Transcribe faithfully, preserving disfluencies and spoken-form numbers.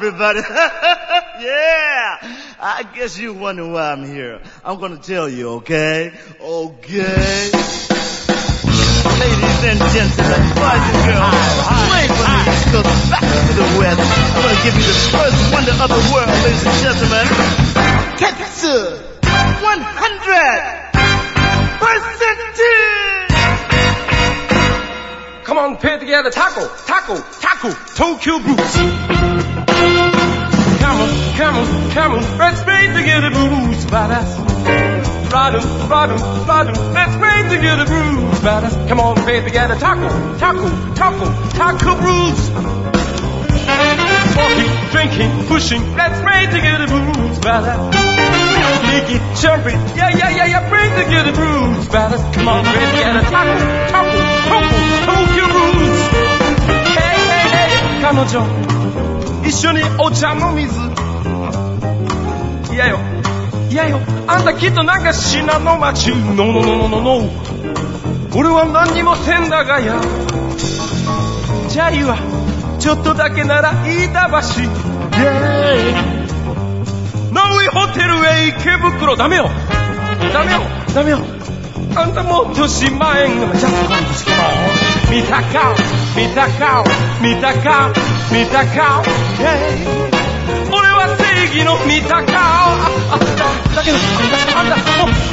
everybody. Yeah. I guess you wonder why I'm here. I'm gonna tell you, okay? Okay. Ladies and gentlemen, boys and girls, away from the East Coast, back to the West. I'm gonna give you the first wonder of the world, ladies and gentlemen. Ketsu one hundred percentage. Come on, pay together, taco, taco, taco, Tokyo Blues. Come on, come on, come on, let's pay together, blues, badass. Ride 'em, ride 'em, ride 'em, let's pay together, blues, badass. Come on, pay together, taco, taco, taco, taco blues. Walking, drinking, pushing, let's pray together, blues, badass. Sneaky, jumping, yeah, yeah, yeah, yeah, pray together, blues, badass. Come on, pray together, taco, taco, taco, Tokyo blues. Hey, hey, hey, 彼女、一緒にお茶の水。いやよ、いやよ、あんたきっとなんか信濃町。ノノノノノノ。俺は何にもせんだがや。じゃあいいわ、ちょっとだけなら飯田橋。ナウイホテルへ池袋。ダメよ、ダメよ、ダメよ。あんたもっとしまえんが。じゃあ今度しまおう。見たか、見たか、見たか、見たか。俺は正義の見たか。あ、あ、だけどあんた、あんた、もう